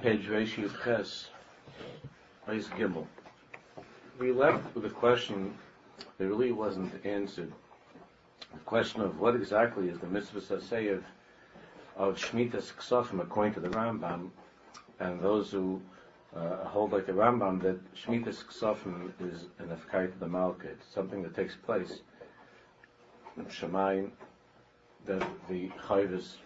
Page Reishi Ches, Eis Gimel. We left with a question that really wasn't answered. The question of what exactly is the mitzvah saseh of Shmitas Ksofim according to the Rambam, and those who hold like the Rambam that Shmitas Ksofim is an afkait of the Malka. It's something that takes place in Shemayim, that the chayvus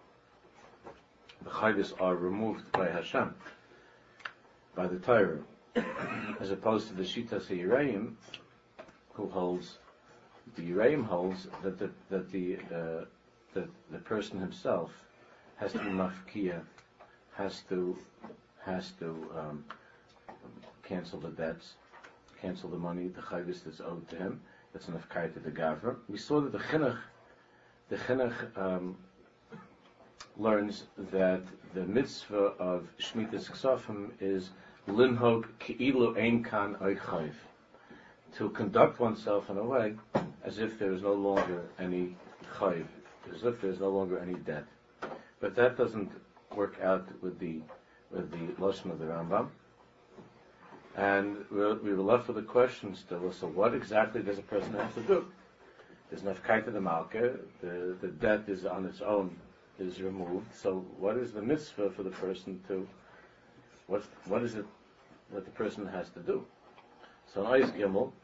are removed by Hashem, by the Torah, as opposed to the Shitas Yereim, who holds, the Yereim holds that the person himself has to be mafkiya, has to cancel the debts, cancel the money, the chayvus that's owed to him. That's an afkait of the Gavra. We saw that the Chinuch learns that the mitzvah of Shmitas Ksofim is linhog ki'ilu ein kan oy chayv, to conduct oneself in a way as if there is no longer any chayv, as if there is no longer any debt. But that doesn't work out with the lashon of the Rambam, and we were left with a question still. So what exactly does a person have to do? There's enough kaita the malka, the debt is on its own, is removed. So what is the mitzvah for the person to, what is it that the person has to do? So Eis Gimel,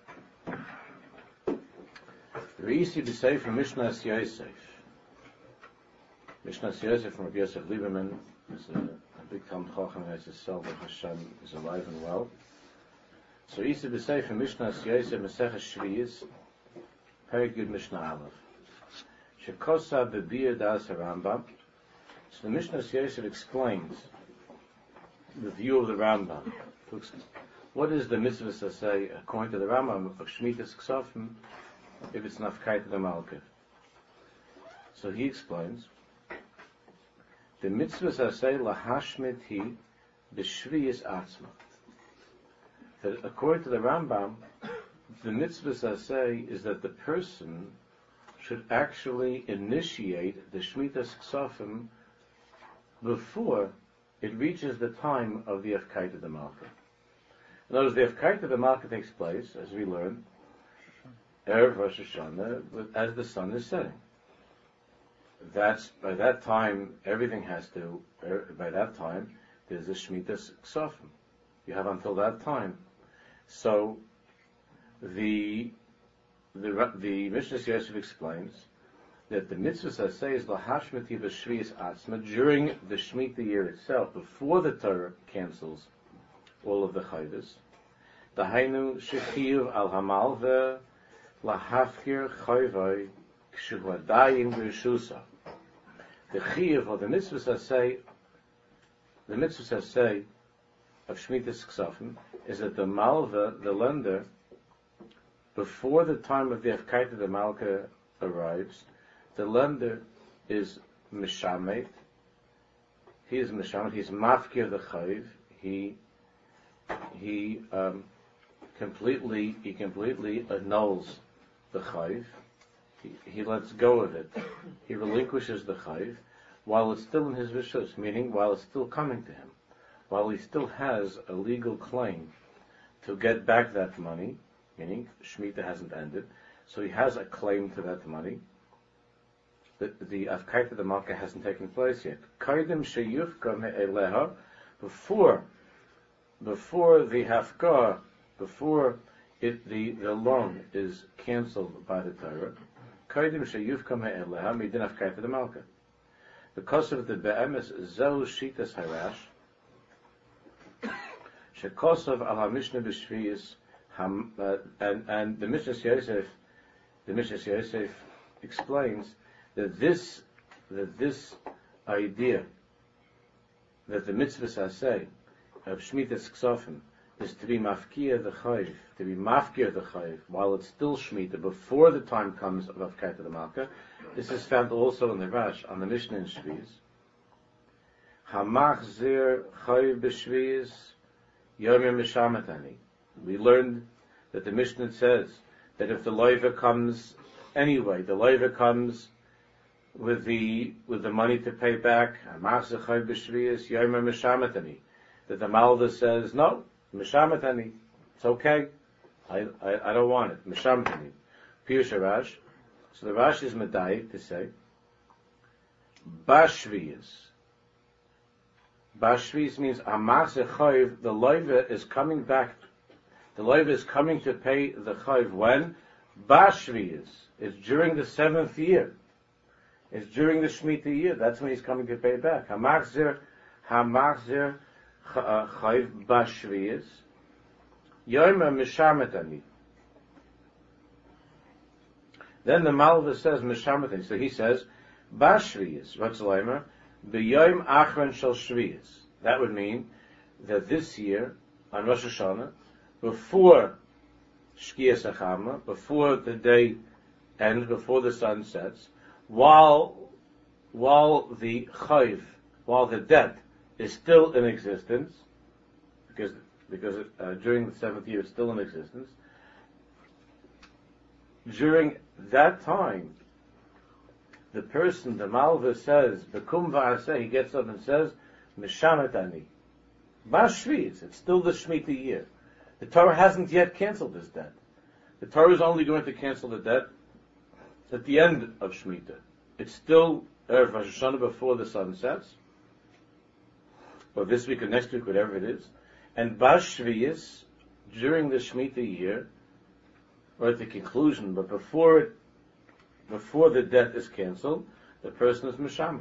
Reisi b'seif from Mishnas Yosef. Mishnas Yosef from Rabbi Yosef Lieberman is a big Talmud Chacham, as his self, Hashem is alive and well. So Reisi b'seif from Mishnas Yosef, Maseches Shviyis, Perek Yud Mishnah Aleph. Shekosa b'biyah das Rambam. So the Mishnas Yosef explains the view of the Rambam. What is the mitzvah to say according to the Rambam of Shmitas Ksofim if it's nafkait to the Malka? So he explains the mitzvah to say lahashmit hi b'shviyis atzma. That according to the Rambam, the mitzvah to say is that the person should actually initiate the Shmitas Ksofim before it reaches the time of the Afkait of the Malka. In other words, the Afkait of the Malka takes place, as we learned, Erev Rosh Hashanah, as the sun is setting. By that time, everything has to, by that time, there's a Shmitas Ksofim. You have until that time. So, the Mishnah Yosef explains that the mitzvah say is lahashmiti b'shviyis atzma during the Shemitah year itself, before the Torah cancels all of the chayvus. Dahainu shechiv al hamalve lahafkir chayvay kshu hadayim b'rishusa. The chiv, or the mitzvah say of Shmitas Ksofim is that the malva, the lender, before the time of the Afkait of the Malka arrives, the lender is mishamet. He is mishamet. He's mafkir the chayv. He completely annuls the chayv. He lets go of it. He relinquishes the chayv while it's still in his rishus, meaning while it's still coming to him, while he still has a legal claim to get back that money, meaning Shemitah hasn't ended, so he has a claim to that money. The Afkait of the Malka hasn't taken place yet. Kaidim sheyufka me'eleha, before the Hafkah, before the loan is cancelled by the Torah, Kaidim sheyufka me'eleha midin Afkait of the Malka. Because of the be'emes zeu shitas harash, shekosov al ha-mishnah b'shviyis, and the Mishnas Yosef explains that this idea that the mitzvah say of Shmitas Ksofim is to be mafkiya the chayv, to be mafkiya the chayv while it's still Shemitah, before the time comes of Afkait of the Malka. This is found also in the Rash on the Mishnah in Shviyis. Hamach zir chayv b'shviyis yomim mishamatani. We learned that the Mishnah says that if the loiva comes anyway, the loiva comes with the money to pay back. That the Malva says, no, Mishamatani, it's okay. I don't want it. Mishamatani. Pirush Rash. So the Rash is medayik to say, Bashviyas. Bashviyas means Amase Chayv, the loiva is coming back. The loiva is coming to pay the Chayv when? Bashviyas. It's during the 7th year. It's during the Shemitah year. That's when he's coming to pay back. Hamachzir Chayv Bashviyas. Yoima Mishamatani. Then the Malva says Mishamatani. So he says, Bashviyas, Ratzalaimer, B'yoim Achron Shel Shviyas. That would mean that this year, on Rosh Hashanah, before Shkiyas Achama, before the day ends, before the sun sets, while the Chayv, while the debt is still in existence, because during the 7th year it's still in existence, during that time, the person, the Malva says, Bekum V'aseh, he gets up and says, Mishamatani. Bashviz, it's still the Shemitah year. The Torah hasn't yet canceled this debt. The Torah is only going to cancel the debt at the end of Shemitah. It's still Erev Rosh Hashanah before the sun sets, or this week or next week, whatever it is. And Bashviz, during the Shemitah year, or at the conclusion, but before the debt is cancelled, the person is Mishamah.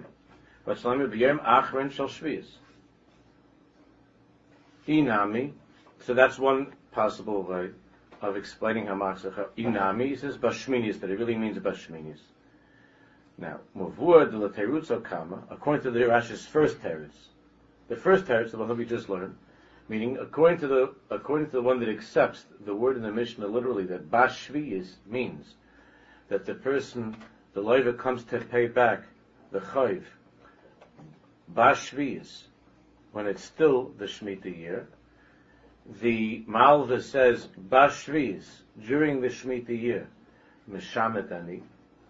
Inami, so that's one possible way of explaining Hamachzach. Inami, he says Bashminis, but it really means Bashminis. Now, Mavur de la Terutzo Kama, according to the Rashi's first teretz, the first teretz, the one that we just learned, meaning according to the one that accepts the word in the Mishnah literally, that Bashviyis means that the person, the loiva, comes to pay back the chayv Bashviyis when it's still the Shemitah year. The Malva says Bashviyis during the Shemitah year, Mishametani.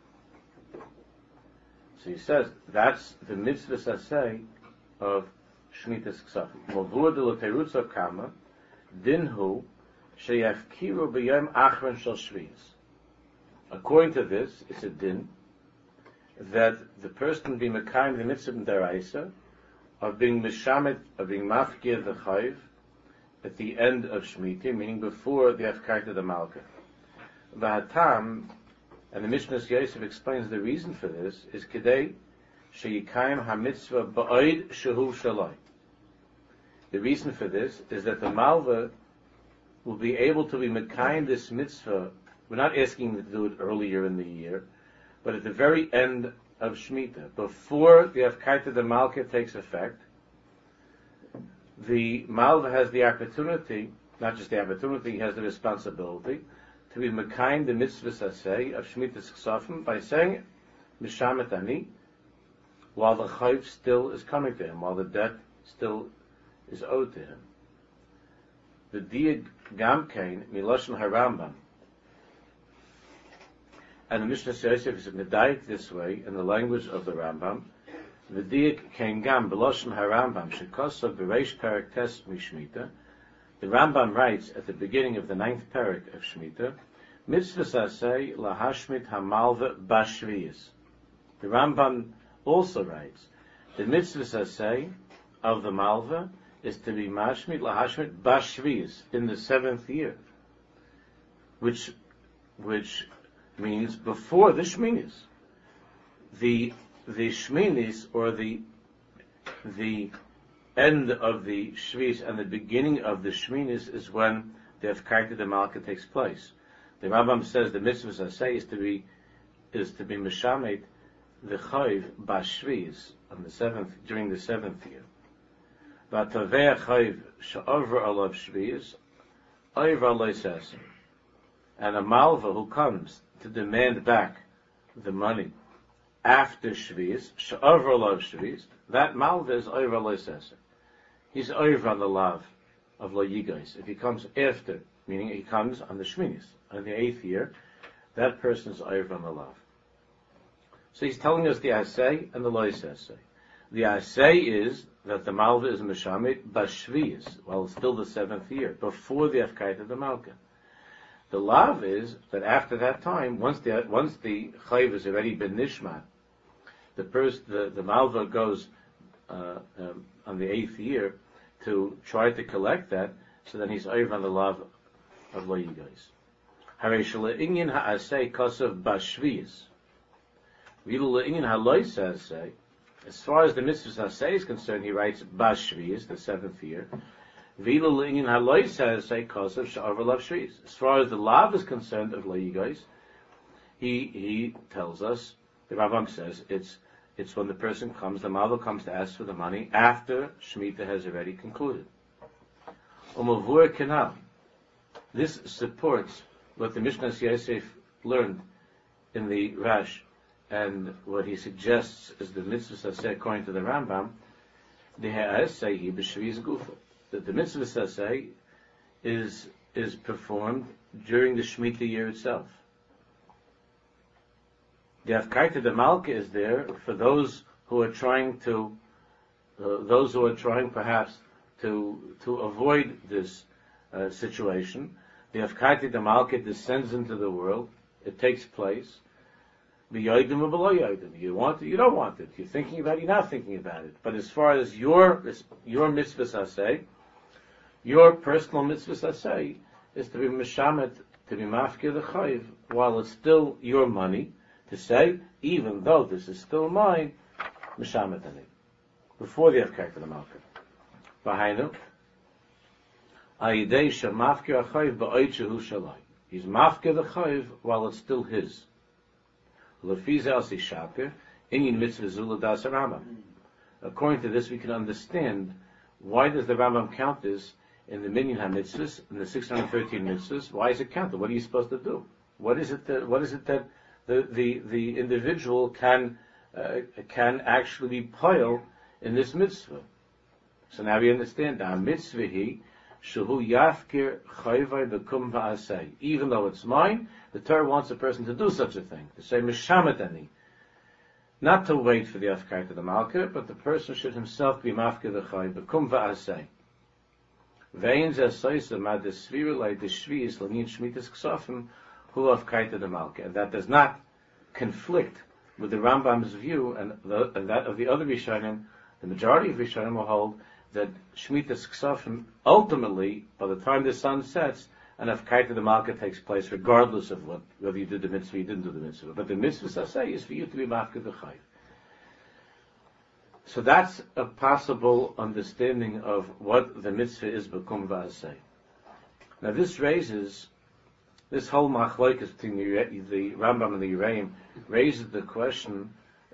So he says that's the mitzvah saseh of Shemitah's Ksafim. Mavur de l'terutza kama dinhu sheyafkiru b'yom achron shel shviyis. According to this, it's a din that the person be mekayim the mitzvah deraisa of being mishamet, of being mafkir the chayv at the end of Shemitah, meaning before the afkarta the malka. V'hatam, and the Mishnah Yosef explains the reason for this is kedei sheyikayim ha-mitzvah ba'oid shehu shalai. The reason for this is that the malva will be able to be mekayim this mitzvah. We're not asking him to do it earlier in the year, but at the very end of Shemitah, before the Afkaita the Malka takes effect, the Malva has the opportunity, not just the opportunity, he has the responsibility to be mekayim the mitzvah saseh of Shemitah's Ksafim by saying Mishamet Ani, while the chayv still is coming to him, while the debt still is owed to him. The diag gamkein miloshen harambam. And the Mishnah Yosef is medayik this way in the language of the Rambam. The diak kein gam beloshen harambam shekosav bereish parak tes mishmita. The Rambam writes at the beginning of the 9th parak of Shemitah, mitzvah saseh lahashmit hamalva bashviyas. The Rambam also writes the mitzvah saseh of the malva is to be mashmit lahashmit bashviyas in the 7th year, which means before the Shminis. The Shminis, or the end of the Shvis and the beginning of the Shminis, is when the Afkarta de Malka takes place. The Rambam says the mitzvah saseh is to be Mishamet the Chayv Bashvis on the 7th, during the 7th year. Vataveh Chayv Sha'over Alav Shvis Oiv Alay Sasem. And a Malva who comes to demand back the money after Shvis, Sha'over Alav Shvis, that Malva is Oiv Alay Sasem. He's over on the lav of Lo Yigais. If he comes after, meaning he comes on the Shminis, on the 8th year, that person is over on the lav. So he's telling us the asay and the lois asay. The asay is that the malva is mishamit bashviyis, while it's still the 7th year, before the afkaita of the malka. The lav is that after that time, once the chayv has already been nishmat, the malva goes on the 8th year to try to collect that, so then he's over on the lav of lo yigais. Harei shele inyan ha'asay kosav bashviyis. V'ilo le'inyan ha'lois ha'asay. As far as the mitzvah asay is concerned, he writes bashviyis, the 7th year. V'ilo le'inyan ha'lois ha'asay kosav sha'avar lav shviyis. As far as the lav is concerned of lo yigais, he tells us, the Rambam says, it's when the person comes, the malva comes to ask for the money after Shemitah has already concluded. Umavur kanal. This supports what the Mishnas Yosef learned in the Rash, and what he suggests is the mitzvah saseh according to the Rambam, the ha'aseh b'shviz gufa. That the mitzvah saseh is performed during the Shemitah year itself. The Afkaita de Malka is there for those who are trying perhaps to avoid this situation. The Afkaita de Malka descends into the world. It takes place. B'yodim or below yodim. You want it, you don't want it. You're thinking about it, you're not thinking about it. But as far as your mitzvah saseh, your personal mitzvah saseh is to be mishamet, to be mafkir the chayiv, while it's still your money, to say, even though this is still mine, mishamet ani, before the afkar to the malka. V'hainu, ayidei shemafkir achayiv ba'oid shehu shalai. He's mafkir the chayiv while it's still his. Lefiza asi shapir, inyin mitzvah zula das Rambam. According to this, we can understand why does the Rambam count this in the minyan ha-mitzvahs, in the 613 mitzvahs. Why is it counted? What are you supposed to do? What is it that the individual can actually be poil in this mitzvah? So now we understand that mitzvah he shehu yafkir chayvay bekum va'asay. Even though it's mine, the Torah wants a person to do such a thing, to say mishamet ani, not to wait for the afkar to the malka, but the person should himself be mafkir the chay bekum va'asay. Vein zeh mad desvir lei deshvius l'nin shmitas ksofim hu afkar to the malka, and that does not conflict with the Rambam's view and that of the other Rishonim. The majority of Rishonim will hold that Shemitah's Ksafim, ultimately, by the time the sun sets, an Afkaita the Malka takes place, regardless of whether you did the mitzvah or you didn't do the mitzvah. But the mitzvah saseh is for you to be Mafka the Chayv. So that's a possible understanding of what the mitzvah is, Bekum V'aseh. Now this whole machlokes between the Rambam and the Yereim raises the question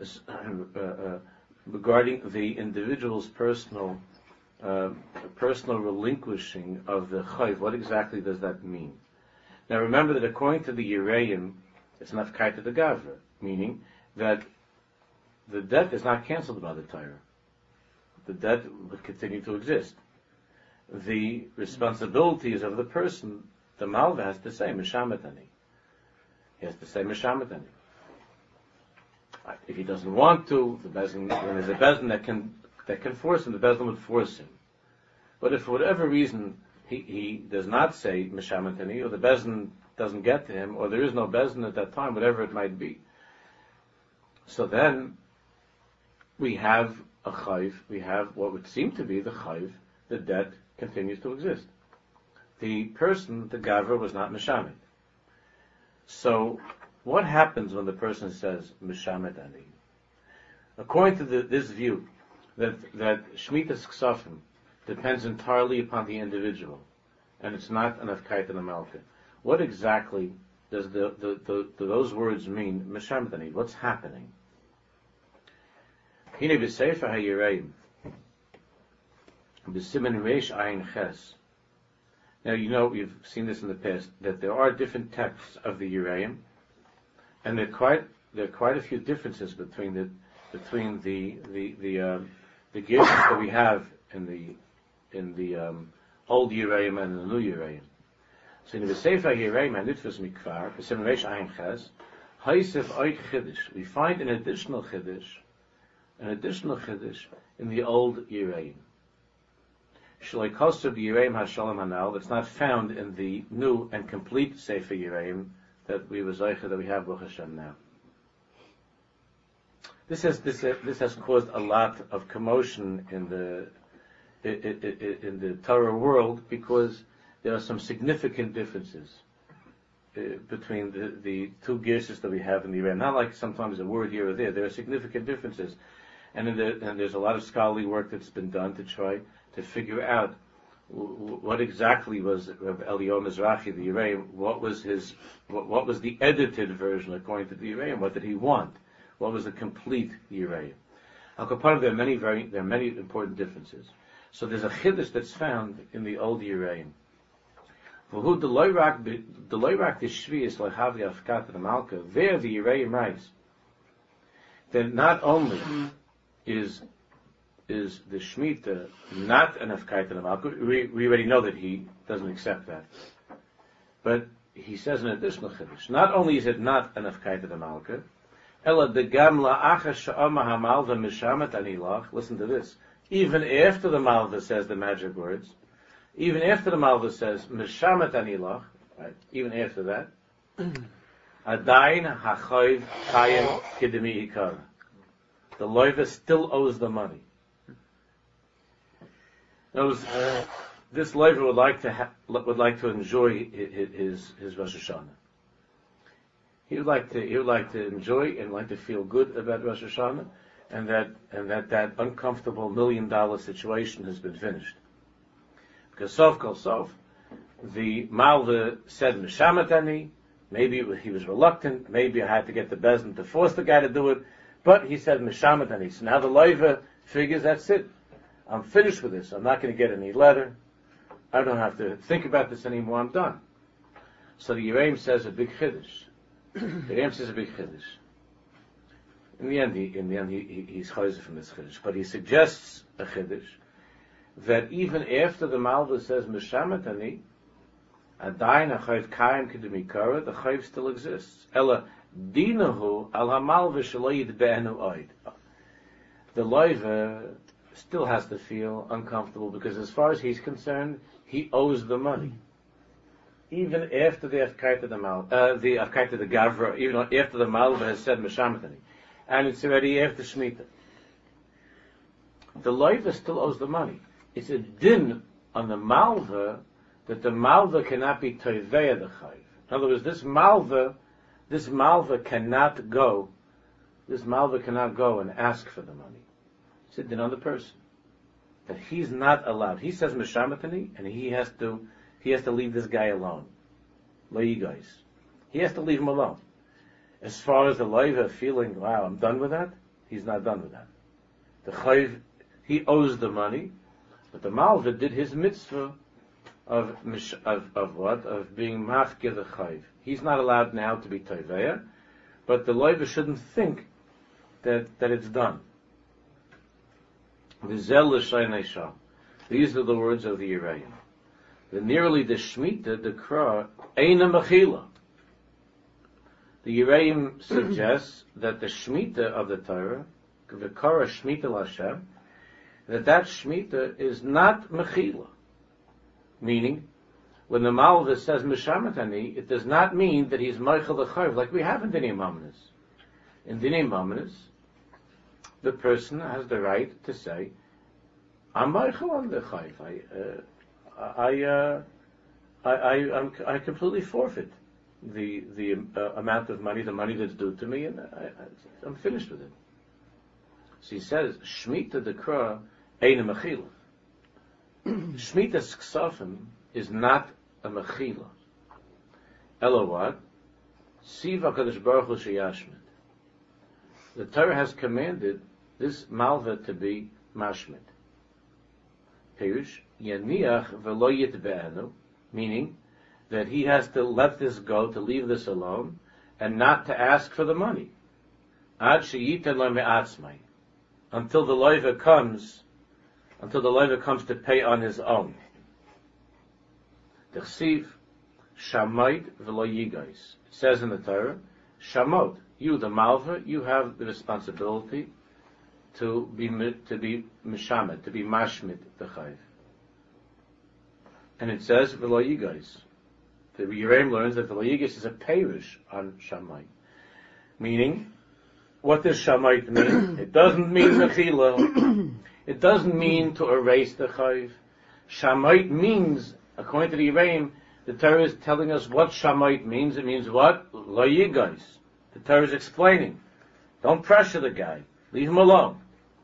regarding the individual's personal relinquishing of the chayv. What exactly does that mean? Now remember that according to the Yereim, it's an afkaita de gavra, meaning that the debt is not cancelled by the Torah. The debt would continue to exist. The responsibilities of the person, the malva has to say mishamet ani. He has to say mishamet ani. If he doesn't want to, the bezin, when there's a bezin that can force him, the bezin would force him. But if for whatever reason he does not say mishamet ani, or the bezin doesn't get to him, or there is no bezin at that time, whatever it might be, so then we have a chayv, we have what would seem to be the chayv, the debt continues to exist. The person, the gavra, was not mishamet. So, what happens when the person says mishamet ani? According to this view, that shmitas ksafim depends entirely upon the individual, and it's not an afkaita and a malka. What exactly does those words mean? Mishamet ani. What's happening? Hine b'sefer haYereim b'simen reish ayin ches. Now you know we've seen this in the past that there are different texts of the Yereim, and there are quite a few differences between the gears that we have in the old Yereim and the new Yereim. So in the Sefer Yereim and Nitfus Mikvar, b'simen reish ayin ches, Haisef oik chiddush. We find an additional chiddush in the old Yireim. Shalei kosav Yireim hashalom hanal, that's not found in the new and complete Sefer Yireim that we have Baruch Hashem now. This has caused a lot of commotion in the Torah world because there are some significant differences between the two gerses that we have in the Yireim. Not like sometimes a word here or there. There are significant differences, and there's a lot of scholarly work that's been done to try to figure out what exactly was Rav Eliyahu Mizrahi, the Yireim. What was the edited version according to the Yireim? What did he want? What was the complete Yireim? Al Kapar, there are many important differences. So there's a chiddush that's found in the old Yireim. There the Yireim writes that not only is the Shemitah not an Afkaita Malka, we already know that he doesn't accept that. But he says an additional chiddush. Not only is it not an Afkaita Malka, listen to this. Even after the Malva says the magic words, even after the Malva says Mishamet Anilach, right? Even after that, Adain Hachoiv Kayim Kidemi Ikar. The loiva still owes the money. This loiva would like to enjoy his Rosh Hashanah. He would like to enjoy and like to feel good about Rosh Hashanah, and that uncomfortable $1 million situation has been finished. Because Sof Kol Sof, the Malva said Mishamatani. Maybe he was reluctant. Maybe I had to get the Bezdin to force the guy to do it. But he said Mishamatani. So now the loiva figures that's it. I'm finished with this. I'm not going to get any letter. I don't have to think about this anymore. I'm done. So the Yireim says a big chiddush. The Yireim says a big chiddush. In the end, he's chayzer from this chiddush, but he suggests a chiddush that even after the Malva says Mishamatani, Adayin HaChayv Kayim Kedemikara, the Chayv still exists. Ela Dinahu Al HaMalva Shelo Yidbe'enu Oid. The loiva still has to feel uncomfortable because as far as he's concerned, he owes the money. Even after the Afkaita the Gavra, even after the Malva has said Mishamatani, and it's already after Shemitah, the loiva still owes the money. It's a din on the Malva that the Malva cannot be Toiveya the Chayv. In other words, this Malva cannot go and ask for the money. It's a din on the person that he's not allowed. He says Mishamatani, and he has to leave this guy alone. You guys, he has to leave him alone. As far as the loiva feeling, wow, I'm done with that, he's not done with that. The Chayv, he owes the money, but the Malva did his mitzvah of what? Of being mafkir the Chayv. He's not allowed now to be Toiveya, but the loiva shouldn't think that it's done. These are the words of the Yireim. The nearly the Shemitah, the Kra, Eina Mechila. The Yireim suggests that the Shemitah of the Torah, the Kara Shemitah L'Hashem, that Shemitah is not Mechila. Meaning, when the Malva says Mishamatani, it does not mean that he's Meichel the Chayv, like we have in Dinei Mamonos. In Dinei Mamonos, the person has the right to say, I'm Meichel on the Chayv. I completely forfeit the amount of money, the money that's due to me, and I'm finished with it. So he says, Shemitah the Kra, Eina Mechila. Shemitah's Ksafim is not a Mechila. Ela what? Siva Kadosh Baruch Hu Sheyashmit. The Torah has commanded this Malva to be Mashmit. Pirush, Yaniach V'lo Yitbe'enu, meaning that he has to let this go, to leave this alone, and not to ask for the money. Ad Sheyitan Lo Me'atzmai. Until the loiva comes to pay on his own. The Chsiv Shamayt V'lo Yigais. It says in the Torah, Shamot, you, the Malva, you have the responsibility to be mishamet, to be mashmit the chayv. And it says v'lo yigais. The Yereim learns that v'lo yigais is a perush on Shamayit, meaning, what does Shamayit mean? It doesn't mean mechila. It doesn't mean to erase the chayv. Shamayit means, according to the Yereim, the Torah is telling us what Shamayit means. It means what? Lo yigais. The Torah is explaining. Don't pressure the guy. Leave him alone.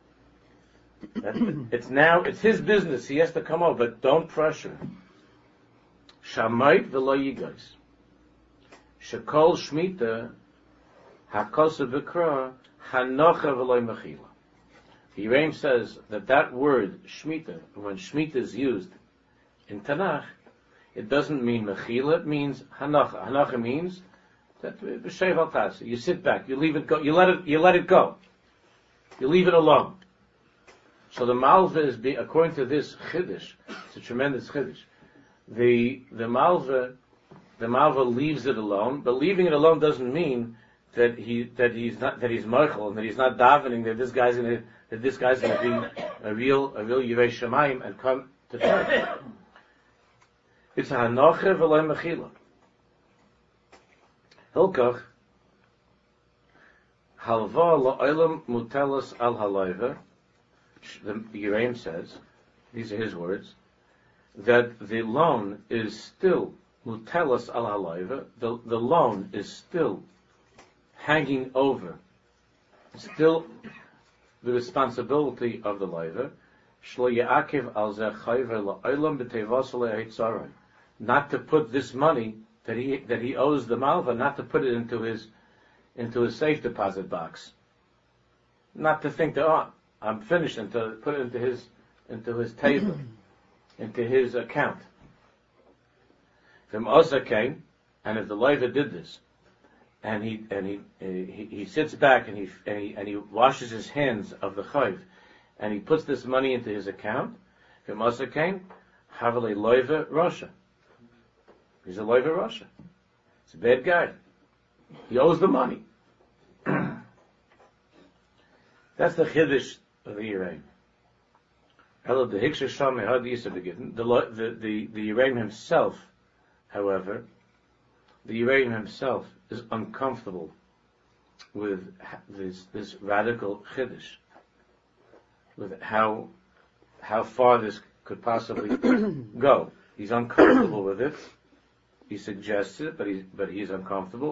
It's his business. He has to come over, but don't pressure him. Shamayit v'lo yigais. Shekol shmita hakosa v'kra hanocha v'lo mechila. The Yereim says that word shmita, when shmita is used in Tanakh, it doesn't mean mechila. It means hanocha. Hanocha means that b'sheiv al tasi. You sit back. You leave it go. You let it go. You leave it alone. So the Malva is, according to this chiddush, it's a tremendous chiddush. The Malva leaves it alone, but leaving it alone doesn't mean that he's meichel and that he's not davening that this guy's going to be a real Yirei Shamayim and come to church. It's a hanocha v'lo mechila. Hilkach halva la'olam mutelas al halayva. The Yereim says, these are his words, that the loan is still mutelas al halayva. The loan is still hanging over, still the responsibility of the loiva. Shlo ya'akiv al zeh chayver la'olam b'tevas le'hitzaroi. Not to put this money that he owes the malva, not to put it into his safe deposit box. Not to think that I'm finished, and to put it into his table, into his account. If Osa came, and if the loiva did this, and he sits back and he washes his hands of the chayv, and he puts this money into his account, if Osa came, havale loiva Russia. He's a loiva Russia. He's a bad guy. He owes the money. That's the chiddush of the Yereim. The Yereim himself, however, the Yereim himself is uncomfortable with this radical chiddush, with how far this could possibly go. He's uncomfortable with it. He suggests it, but he's uncomfortable.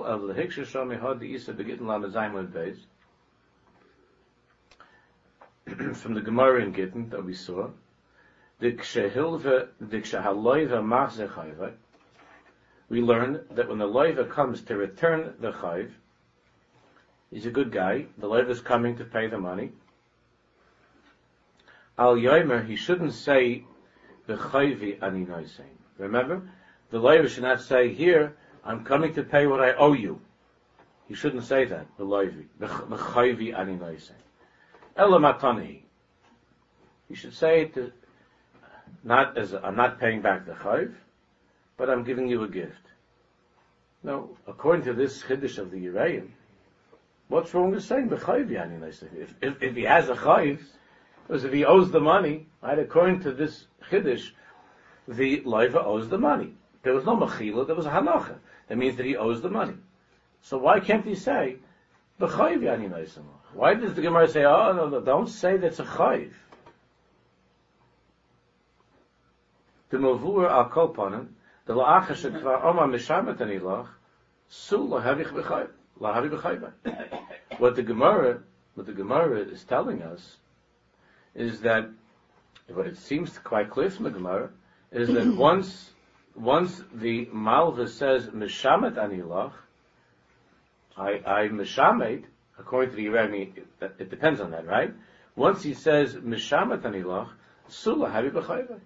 From the Gemara in Gittin that we saw, we learn that when the loiva comes to return the chayv, he's a good guy. The loiva is coming to pay the money. Al yomer, he shouldn't say b'chayvi ani noisein. Remember, the loiva should not say, "Here, I'm coming to pay what I owe you." He shouldn't say that. The loiva b'chayvi ani noisein. Ela matani. You should say it not as I'm not paying back the chayv, but I'm giving you a gift. No, according to this chiddush of the Yereim, what's wrong with saying b'chayvi ani noisein? If he has a chayv, because if he owes the money, right? According to this chiddush, the loiva owes the money. There was no mechila, there was a hanocha. That means that he owes the money. So why can't he say b'chayvi ani noisein? Why does the Gemara say, no, don't say that's a chayv? The mavur al kolpanim, the la'acha shekvar omar mishamet anilach, su lahavich b'chayv, lahavi b'chayv. What the Gemara is telling us is that, what it seems quite clear from the Gemara, is that once the malva says mishamet anilach, I mishamet, according to the Yereim, it depends on that, right? Once he says mishamet anilach, sula havi b'chayv.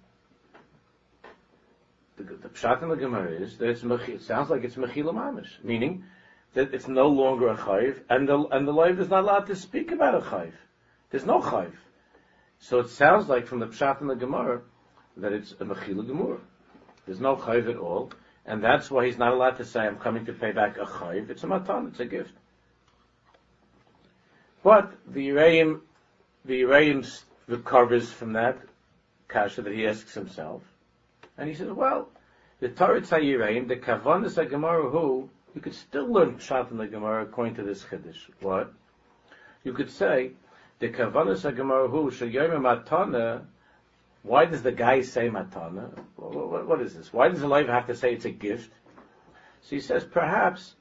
The pshat in the Gemara is that it sounds like it's mechila mamish, meaning that it's no longer a chayv, and the loiv is not allowed to speak about a chayv. There's no chayv. So it sounds like from the pshat in the Gemara that it's a mechila gemur. There's no chayv at all, and that's why he's not allowed to say, I'm coming to pay back a chayv. It's a matan, it's a gift. But the Yereim recovers from that kasha that he asks himself, and he says, well, the Torah Yereim, the Kavanas HaGemara who, you could still learn Pshat in the Gemara according to this Chiddush. What? You could say, the Kavanas HaGemara who, Sheyom Matana, why does the guy say Matana? What is this? Why does the Leiva have to say it's a gift? So he says, perhaps,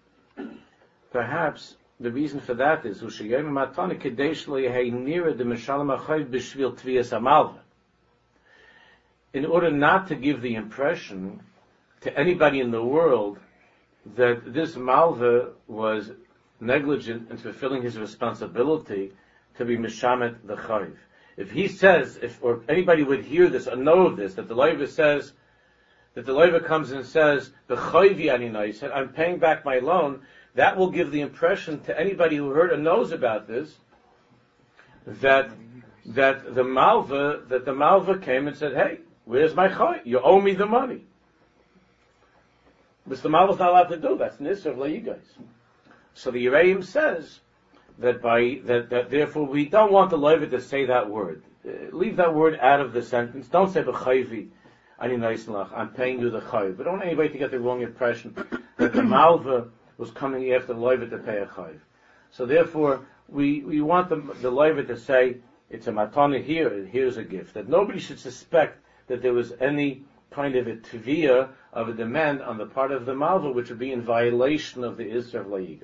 the reason for that is, Sheyom Matana, Kedesh Lo Yehei Nira de Meshalem HaChayv B'Shvil Tviyas HaMalva. In order not to give the impression to anybody in the world that this Malva was negligent in fulfilling his responsibility to be Mishamet the Chayv. If he says, or anybody would hear this or know of this, that the Leiva says, that the Leiva comes and says, the Chayvi Anina, said, I'm paying back my loan, that will give the impression to anybody who heard or knows about this, that the Malva came and said, hey, where's my Chayv? You owe me the money. Mr. Malva's not allowed to do that. That's Nisr of Leigais. So the Yereim says that therefore we don't want the Leiva to say that word. Leave that word out of the sentence. Don't say b'chayvi ani naislach. I'm paying you the chayv. But don't want anybody to get the wrong impression that the Malva was coming after the Leiva to pay a chayv. So therefore we want the Leiva to say it's a matana here and here's a gift. That nobody should suspect that there was any kind of a tviyah of a demand on the part of the Malva, which would be in violation of the Isra of Layigas.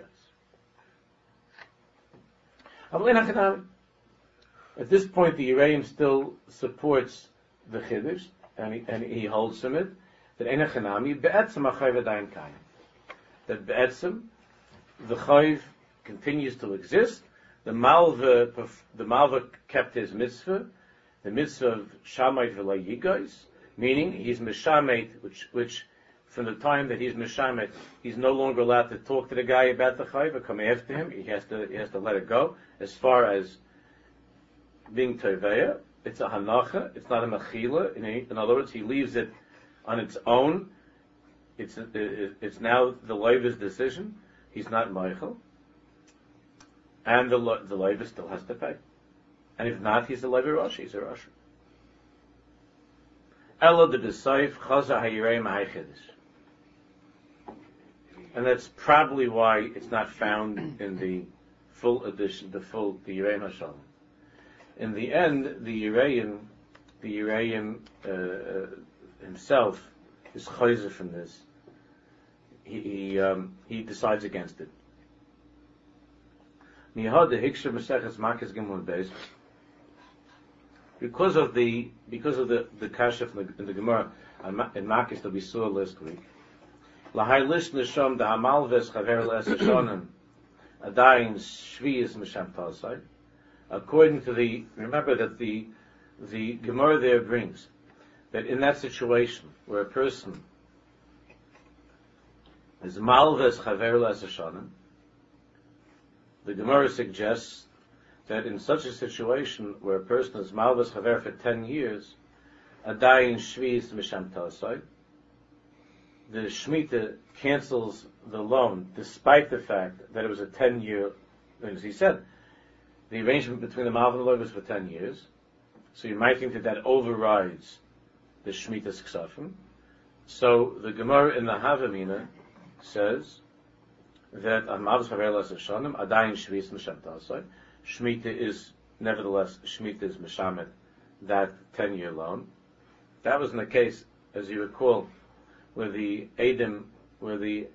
At this point, the Yereim still supports the Chiddush, and he holds from it, that Einachanami, Be'etzem HaChayv Adayin Kaim. That Be'etzem, the Chayv continues to exist, the Malva kept his mitzvah, the mitzvah of Shamait V'Layigos, meaning he's Mishamet, which from the time that he's Mishamet, he's no longer allowed to talk to the guy about the Chayv or come after him. He has to let it go. As far as being Teveya, it's a Hanacha, it's not a Mechila. In other words, he leaves it on its own. It's now the Leiva's decision. He's not Meichel. And the Leiva still has to pay. And if not, he's a Leiva Rosh, he's a Rosh. Ella the Desaif Chaza HaYireim HaChiddush. And that's probably why it's not found in the full edition, the Yereim HaShalom. In the end, the Yereim himself is chayzer from this. He decides against it. Nihad the Hiksha Maseches Makis Gimel Beis. Because of the kasha in the Gemara in Makis that we saw last week, lahaylish nisham the hamalves chaver le'eseshonim adayin shviyis misham talsai. According to remember that the Gemara there brings that in that situation where a person is malves chaver le'eseshonim, the Gemara suggests that in such a situation where a person is malvas chaver for 10 years, adayin shvius misham tasai, the Shemitah cancels the loan despite the fact that it was a 10-year, as he said, the arrangement between the malva and the loan was for 10 years, so you might think that overrides the Shemitah's ksafim. So the Gemara in the Havamina says that on malvas chaver l'asashanim, adayin shvius misham tasai, Shemitah is Mishamet, that 10-year loan. That was in the case, as you recall, where the Edom were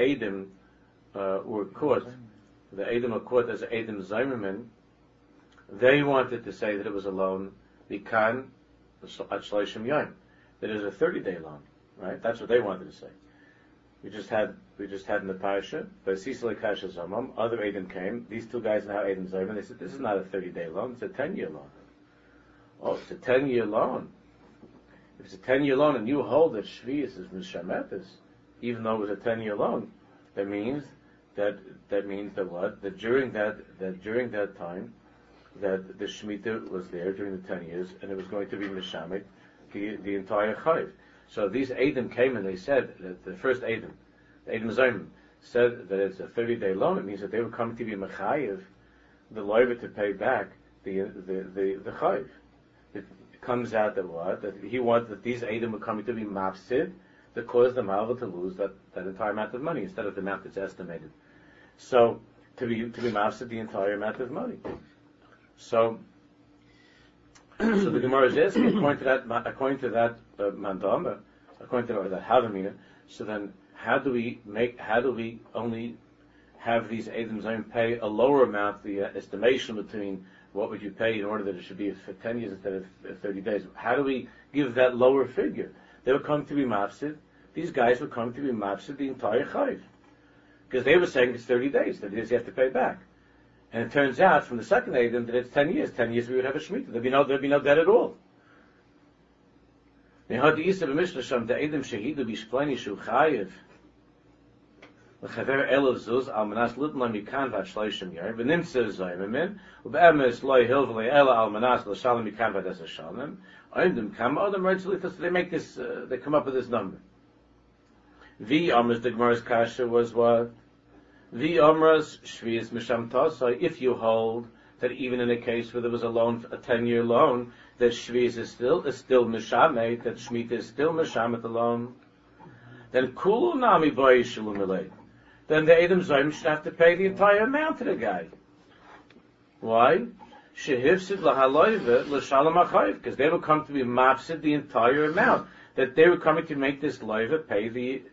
caught. The Edom were caught as Edom Zaymerman. They wanted to say that it was a loan, Likan at Shloshim Yom, that it was a 30-day loan, right? That's what they wanted to say. We just had in the parasha, but Sisla Kasha Zamam, other Edom came, these two guys now Edom Zayman, they said, this is not a 30-day loan, it's a 10-year loan. Oh, it's a 10-year loan. If it's a 10-year loan and you hold that Shvius is Mishametis, even though it was a 10-year loan, that means that what? That during that time, that the Shemitah was there during the 10 years, and it was going to be Mishamet, the entire Chayv. So these Edom came and they said that the first Edom, the Edom Zayim, said that it's a 30-day loan. It means that they were coming to be mechayiv, the loiva to pay back the chayiv. It comes out that what? That he wanted that these Edom were coming to be mafsid, that caused the malva to lose that entire amount of money instead of the amount that's estimated. So to be mafsid the entire amount of money. So the Gemara is asking, according to that mandama, according to that havamina. So then, how do we only have these Edom Zayim pay a lower amount? The estimation between what would you pay in order that it should be for 10 years instead of 30 days. How do we give that lower figure? They were coming to be mafsid. These guys were coming to be mafsid the entire chayv, because they were saying it's 30 days. 30 days you have to pay back. And it turns out from the second Edom that it's 10 years. 10 years we would have a shemitah. There'd be no debt at all. The Edom shehidu bishpleni shu chayiv l'chaver elav zuz al manas litn mikan vat shloishim yar v'nimtze zayimim u'be'emes lo yihil v'lo ela al manas l'shalom mikan vat es shalom. Oimdim kam odem right. So they make this. They come up with this number. The Amras the Gemara's kasha was what? The Amras shvius misham tasai. If you hold that even in a case where there was a loan, a 10-year loan, that shvius is still mishamet, that shmita is still mishamet the loan, then kulu nami boy shalom elei. Then the Edom Zayim should have to pay the entire amount to the guy. Why? Shehivsid lahaloive l'shalom achayiv, because they will come to be mafsid the entire amount. That they were coming to make this loiva pay they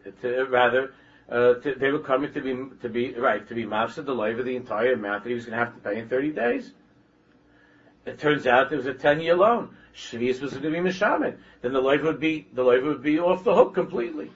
were coming to be mafsid the loiva the entire amount that he was going to have to pay in 30 days. It turns out there was a 10-year loan. Shvius was going to be mishamet. Then the loiva would be off the hook completely.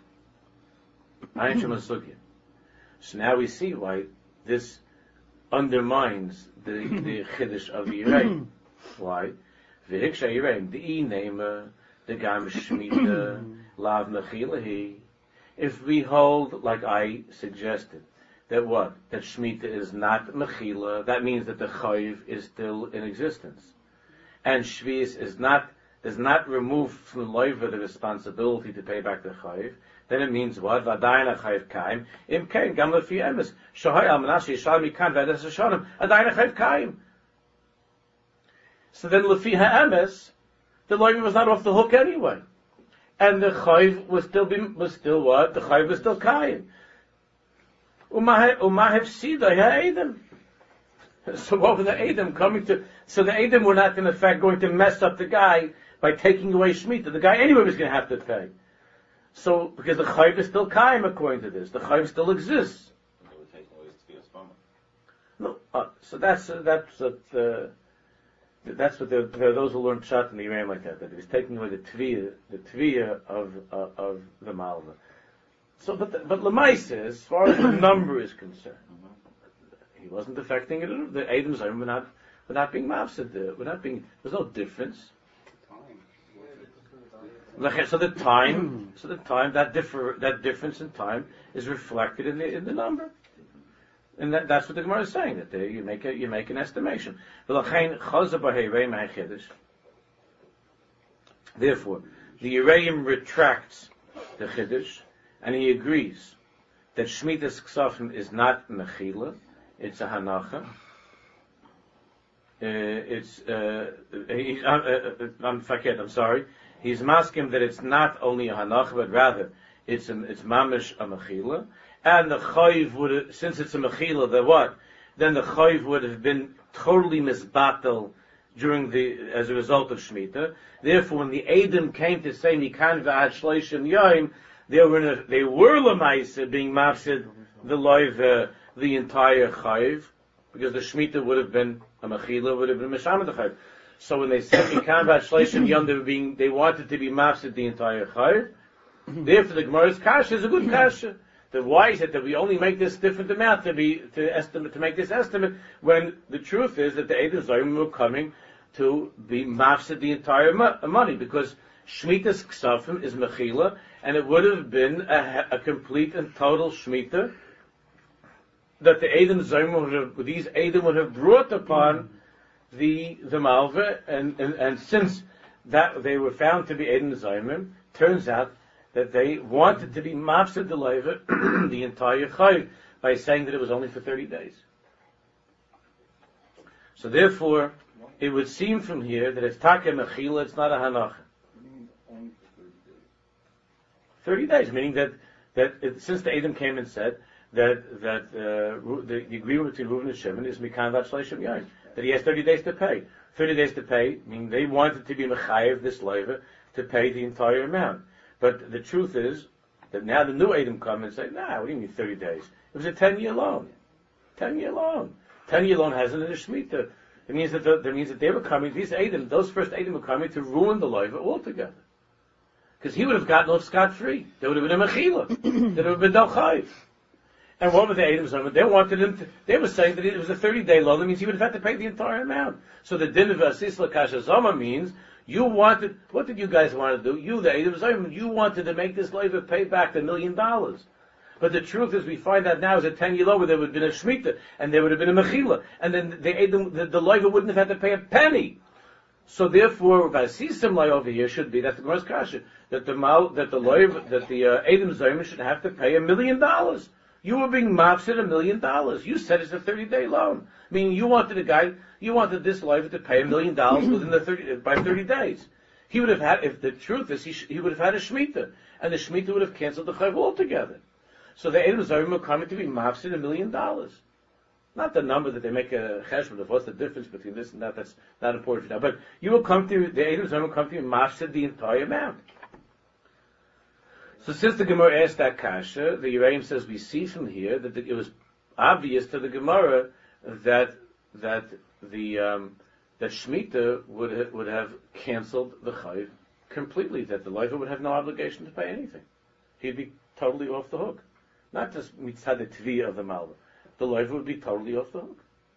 So now we see why this undermines the chiddush of the Yirei. Why? V'hiksha Yirei, the e-namer, the gam shmita, lav mechilahi. If we hold, like I suggested, that what? That shmita is not mechila, that means that the chayiv is still in existence. And shvius does not remove from the loiva the responsibility to pay back the chayiv. Then it means what? V'adayin chayiv kaim. Im kain gam lefi emes. Shohay al manas yishal mikan v'edes hashanim. Adayin chayiv kaim. So then lefi ha'emes, the loiva was not off the hook anyway. And the chayiv was still what? The chayiv was still kaim. Umahev sida ha'edem. So what were the Edom coming to? So the Edom were not in effect going to mess up the guy by taking away Shemitah. The guy anyway was going to have to pay. So, because the Chayiv is still Kaim according to this. The Chayiv still exists. No, so that's what there are those who learn Pshat in the Iran like that he was taking away the Tviyah of the Malva. So, but Lamais says, as far as the number is concerned, he wasn't affecting it. The Edom Zayim were not being mafsid. There's no difference. So the time, that difference in time is reflected in the number, and that's what the Gemara is saying. That you make an estimation. Therefore, the Yereim retracts the Chiddush, and he agrees that Shemitah's Ksafim is not mechila. It's a hanacha. I'm sorry. He's masking that it's not only a hanacha, but rather it's mamish a mechila. And the chayiv would, since it's a mechila, then the chayiv would have been totally misbatel as a result of Shemitah. Therefore, when the Edom came to say mikan v'ad shloishim yom, they were lemaisa being mafsid the loiv. The entire chayiv, because the Shemitah would have been a mechila, would have been mishamet the chayiv. So when they said mikan v'ad shloishim yom, they wanted to be mafsid the entire chayiv. Therefore, the Gemara's kasha is a good kasha. Then why is it that we only make this different amount to make this estimate, when the truth is that the Edom Zayim were coming to be mafsid the entire money, because Shemitah's ksafim is mechila, and it would have been a complete and total Shemitah that the Edom Zayim these Edom would have brought upon the Malva, and since that they were found to be Edom Zayim, turns out that they wanted to be mafsid the leiva the entire chayv by saying that it was only for 30 days. So therefore, it would seem from here that it's taka mechila, it's not a hanacha. 30 days, meaning since the Edom came and said that the agreement between Reuven and Shimon is mikan vat shleishim yain, that he has 30 days to pay. 30 days to pay, meaning they wanted to be mechayev this leiva to pay the entire amount. But the truth is that now the new Edom come and say, nah, what do you mean 30 days? It was a 10-year loan. 10-year loan. 10-year loan hasn't in a shemitah. It means that they were coming, those first Edom were coming to ruin the leiva altogether. Because he would have gotten off scot-free. There would have been a mechila. There would have been no chayiv. And what were the Edoms? They wanted him to, they were saying that it was a 30-day loan. That means he would have had to pay the entire amount. So the din of Asis Lakasha Zoma means, what did you guys want to do? You, the Edoms, you wanted to make this leiva pay back $1 million. But the truth is, we find out now is a 10-year loan where there would have been a shemitah, and there would have been a mechila, and then the leiva wouldn't have had to pay a penny. So therefore, Vasisim Lai over here should be, that's the Gemara's kasha, that the Edom Zayim should have to pay $1 million. You were being mopsed $1 million. You said it's a 30-day loan. Meaning you wanted this leiva to pay $1 million by 30 days. He would have had, if the truth is, he would have had a shemitah, and the shemitah would have canceled the chayv altogether. So the Edom Zayim were coming to be mopsed $1 million. Not the number that they make a cheshbon of what's the difference between this and that. That's not important now. But the Edom Zayim will come to you mafsid the entire amount. So since the Gemara asked that kasha, the Yereim says we see from here that it was obvious to the Gemara that Shemitah would have canceled the chayv completely. That the leiva would have no obligation to pay anything. He'd be totally off the hook. Not just mitzad the tviyah of the malva. The leiva would be totally off the hook.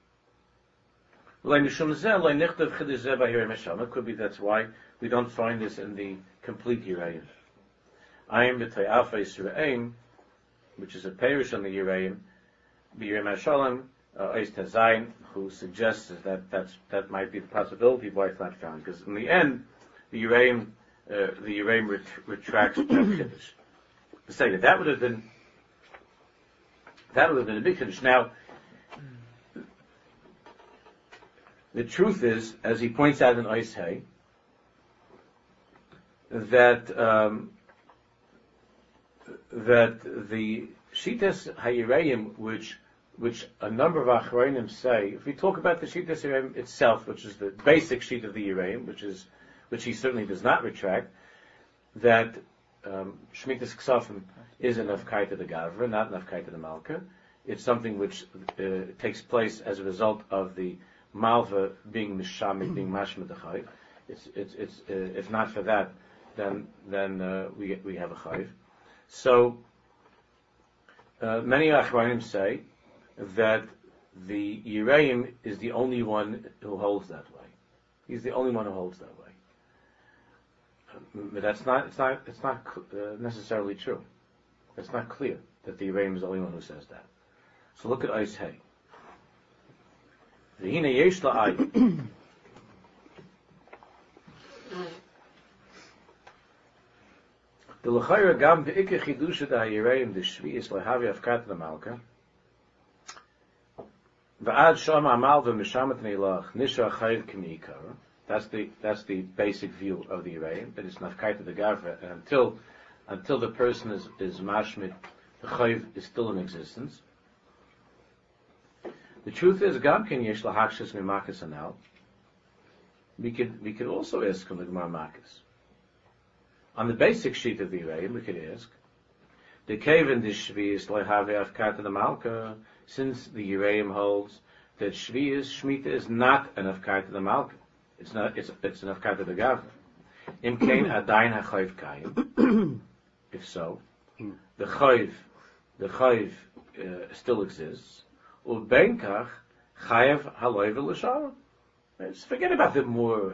It could be that's why we don't find this in the complete Yereim. Ayim b'tay alfa Yisraeim, which is a parish on the Yereim, b'Yereim HaShalom, Eis Tazayin, who suggests that might be the possibility why it's not found. Because in the end, the Yereim retracts Chiddush. To say that would have been a big Chiddush. Now, the truth is, as he points out in Eis Hay, that the Shitas HaYireim, which a number of Achronim say, if we talk about the Shitas HaYireim itself, which is the basic sheet of the Yireim, which he certainly does not retract, that Shmitas Ksafim is an Afkaita the Gavra, not an Afkaita the Malka. It's something which takes place as a result of the Malva being Mishamit, being Mashmit the Chayv. It's if not for that, then we have a Chayv. So many Achronim say that the Yereim is the only one who holds that way. He's the only one who holds that way. But it's not necessarily true. It's not clear that the Yereim is the only one who says that. So look at Eis Hay. V'hine yesh la'ayin. The l'chayra gam be'ikeh chidusha da Yereim the shvi'is lehavi afkat l'malka. V'ad shama amal v'mishamet neilach nisha chayv k'mi'ikar. That's the basic view of the Yereim, that it's nafkaita the gavra, and until the person is mashmit, the chayv is still in existence. The truth is, gam ken yesh lahakshas mimakas anal. We could also ask on the Gemara Makas. On the basic sheet of the Yereim, we could ask, the kaven the shvius lehave afkata the malka, since the Yereim holds that shmita is not an afkata the malka. It's an afkata the gavra. Im kain adayin hachayv kain. If so, the chayv still exists. Ubenkach chayev haloyv l'shalom. Forget about the more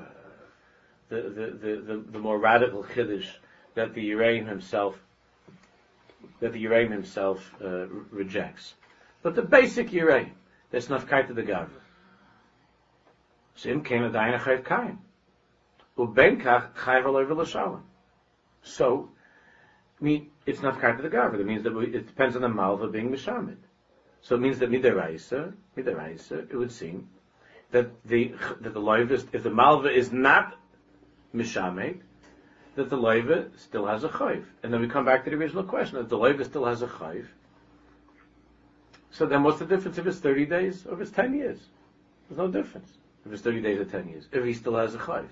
radical chiddush that the Yereim himself rejects. But the basic Yereim, that's nafkaita the gavra. Sim came a daina chayv kain. Ubenkach chayv haloyv l'shalom. So it's not kind of the Gavra. It means that it depends on the Malva being Mishamed. So it means that Midaraisa, it would seem that the Loiva, if the Malva is not Mishamed, that the Loiva still has a Chayv. And then we come back to the original question, if the Loiva still has a Chayv, so then what's the difference if it's 30 days or if it's 10 years? There's no difference if it's 30 days or 10 years, if he still has a Chayv.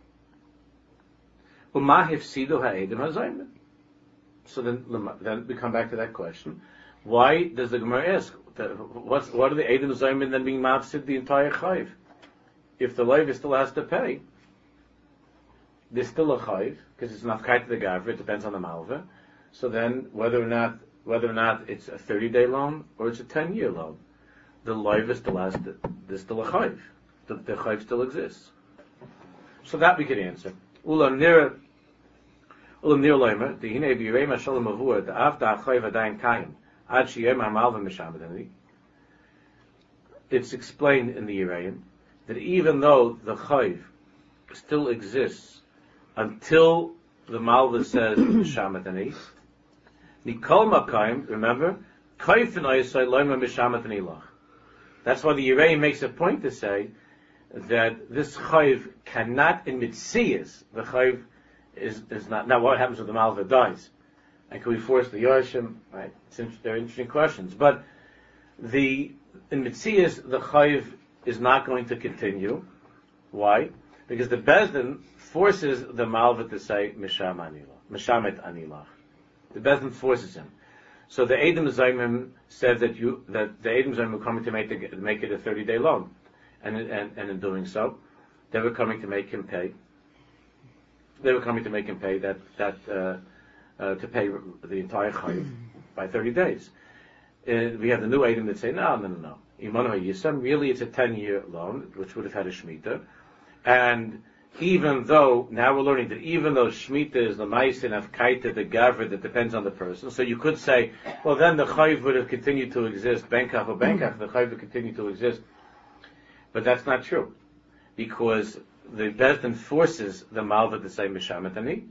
So then we come back to that question. Why does the Gemara ask, what are the Eidim Zaymin then being mafsid the entire Chayv? If the Levi still has to pay, there's still a Chayv, because it's not Kait to the Gavra, it depends on the Malva. So then, whether or not it's a 30-day loan or it's a 10-year loan, the Levi still has there's still a Chayv. The Chayv still exists. So that we could answer. Ulam nir loimer, the hine b'yirei mashalom avur, the avda achayv adayin kaim, ad shiyem ha'malva mishamadani. It's explained in the Yirayim that even though the chayv still exists until the malva says mishamadani, nikol makayim, remember, kayf v'nayisay loimer mishamadani lach. That's why the Yirayim makes a point to say that this chayv cannot, in Mitzias, the chayv is not. Now, what happens when the Malva dies? And can we force the Yorshim? Right? They're interesting questions. But in Mitzias, the chayv is not going to continue. Why? Because the Bezdin forces the Malva to say, Mishamet Anilach. The Bezdin forces him. So the Eidim Zayimim said that the Eidim Zayimim were coming to make it a 30-day loan. And in doing so, they were coming to make him pay. They were coming to make him pay to pay the entire chayv by 30 days. We have the new Eidim that say, no. Imanu Yisam, really it's a 10-year loan, which would have had a Shemitah. And even though, now we're learning that even though Shemitah is the Maisin of Kaita, the Gavra, that depends on the person, so you could say, well then the chayv would have continued to exist, Benkach, the chayv would continue to exist. But that's not true, because the Bezdin forces the Malva to say Mishametani,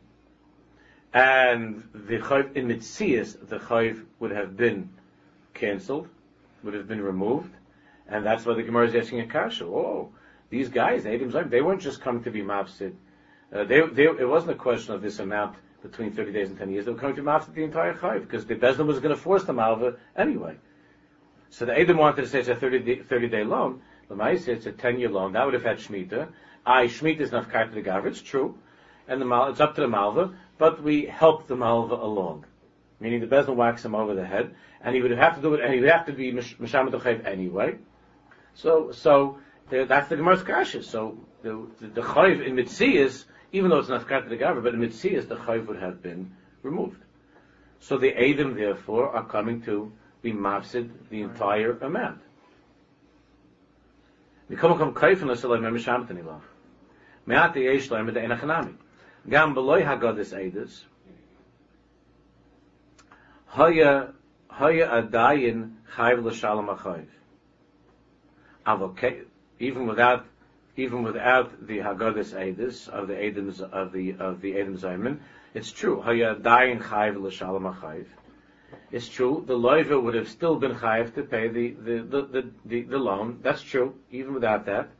and the Chayv in Mitzias, the Chayv would have been cancelled, would have been removed, and that's why the Gemara is asking a kasha. Oh, these guys, they weren't just coming to be mafsid. It wasn't a question of this amount between 30 days and 10 years. They were coming to be mafsid the entire Chayv, because the Bezdin was going to force the Malva anyway. So the Eidim wanted to say it's a 30-day loan. The Ma'aseh, it's a 10-year loan. That would have had Shemitah. Shemitah is not Kait to the Gavra, it's true. And it's up to the Malva, but we help the Malva along. Meaning the Bezdin whacks him over the head, and he would have to do it, and he would have to be Mishamet Ochev anyway. So that's the Gemara's Kasha. So the Chayv in Mitzias, even though it's not Kait to the Gavra, but in Mitzias, the Chayv would have been removed. So the Eidim, therefore, are coming to be mafsid the entire amount. Gam beloy Haggadis Eidos, Haya Adayin Chayv l'Shalom HaChayv. Even without the Haggadis Eidos of the Eidim Zaymin, it's true. Haya Adayin Chayv l'Shalom HaChayv. It's true. The loiva would have still been chayav to pay the loan. That's true, even without that.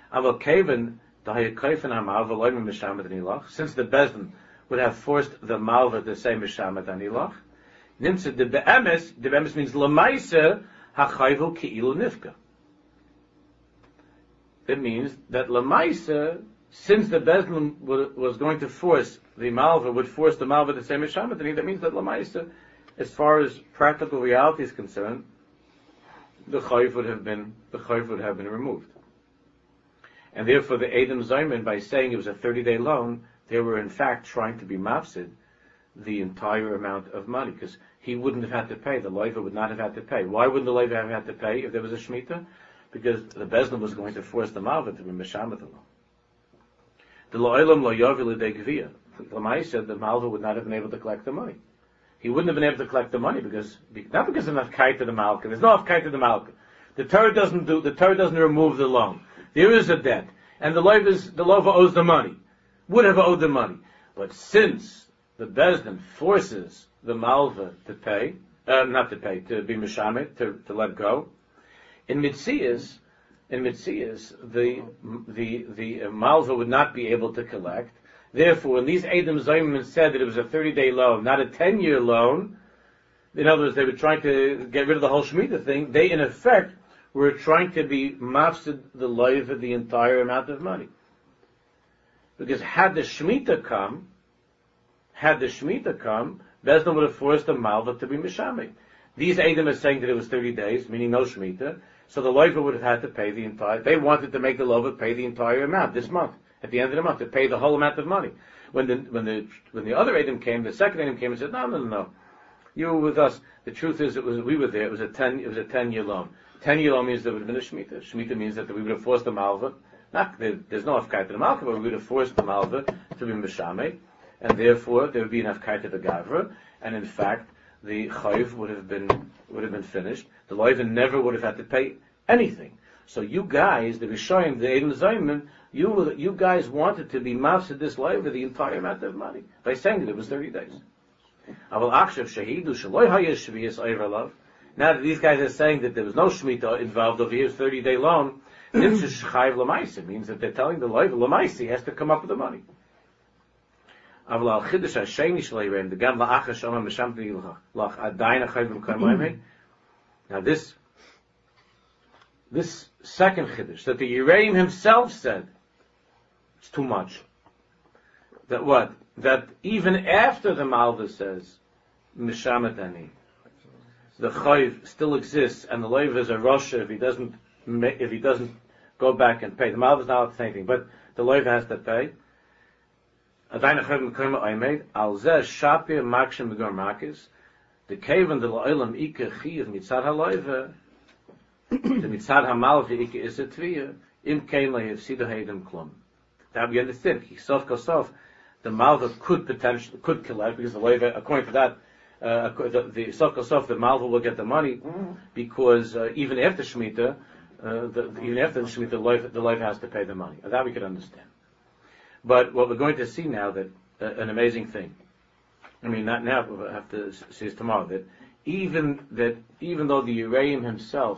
Since the Bezdin would have forced the malva to say mishamet anilach, the be'emes means lemaisa hachayvu ki'ilu nifka. It means that lemaisa, since the Bezdin was going to force the malva, would force the malva to say mishamet anilach, that means that lemaisa, as far as practical reality is concerned, the chayv would have been removed. And therefore the Eidim Zaymin, by saying it was a 30-day loan, they were in fact trying to be mafsid the entire amount of money, because he wouldn't have had to pay, the loiva would not have had to pay. Why wouldn't the loiva have had to pay if there was a Shemitah? Because the Bezdin was going to force the malva to be mishamet the loan. The lo'ilam lo yovel de gvia. The Lamai said the malva would not have been able to collect the money. He wouldn't have been able to collect the money not because of Afkai to the Malka. There's no Afkai to the Malka. The Torah doesn't remove the loan. There is a debt, and the Lova owes the money. Would have owed the money, but since the Bezdin forces the Malva to pay, not to pay, to be Mishamit, to let go. In Mitzias, the Malva would not be able to collect. Therefore, when these Edom Zayman said that it was a 30-day loan, not a 10-year loan, in other words, they were trying to get rid of the whole Shemitah thing, they in effect were trying to be mafsid the life of the entire amount of money. Because had the Shemitah come, Bezdin would have forced the Malva to be Mishameh. These Edom are saying that it was 30 days, meaning no Shemitah, so the Loiva would have had to pay the entire, they wanted to make the Loiva pay the entire amount this month, at the end of the month, to pay the whole amount of money. When the other Edom came, the second Edom came and said, no. You were with us. The truth is, we were there. It was a 10-year loan. 10-year loan means there would have been a Shemitah. Shemitah means that we would have forced the Malva. There's no Afkai to the Malva, but we would have forced the Malva to be Mishameh, and therefore there would be an Afkai to the Gavra, and in fact, the Chayiv would have been finished. The Loiva never would have had to pay anything. So you guys, the Rishayim, the Edom Zayman, you guys wanted to be mafsid this Loiva the entire amount of money by saying that it was 30 days. Now that these guys are saying that there was no Shemitah involved over here, 30-day loan, means that they're telling the Loiva Lamaisi has to come up with the money. Now this second Chiddush, that the Yereim himself said, it's too much. That what? That even after the Malva says, Mishamet Ani, the Chayiv still exists, and the Loiva is a Rosha if he doesn't go back and pay. The Malva is not the same thing, but the Loiva has to pay. Adayna Chayiv Mekayma Oymed, Al Zeh Shapir Makshim Begor Makis, the Kavan de Lo'ilam Ike Chiv Mitzad HaLoiva, the Mitzad HaMalva Ike is a Tviyah, Im Kein Leiv Sido Heidem Klum. Now we understand, Sof Kosof, the Malva could collect, because the Loiva, according to that, the Sof Kosof, the Malva will get the money, because even after Shemitah, the Loiva has to pay the money. That we could understand. But what we're going to see now, that an amazing thing, I mean, not now, we'll have to see it tomorrow, that even though the Yereim himself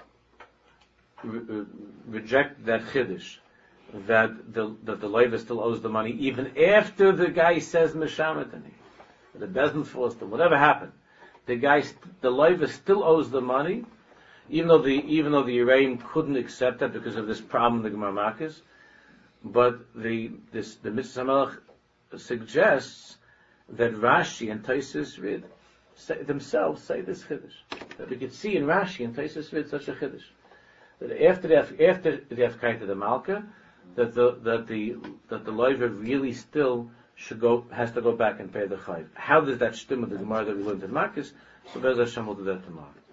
reject that Chiddush, that the Loiva still owes the money, even after the guy says Mishametani, the Bezdin forced him, whatever happened, the Loiva still owes the money, even though the Yereim couldn't accept that because of this problem, the Gemara Makis. But the Mitzvah Melech suggests that Rashi and Taisus Rid themselves say this Chiddush. That we could see in Rashi and Taisus Rid such a Chiddush. That after the Afkai to the Malka, that the Loiva really still has to go back and pay the Chayiv. How does that stem with the Gemara that we learned in Marcus? So Bez Hashem will do that tomorrow.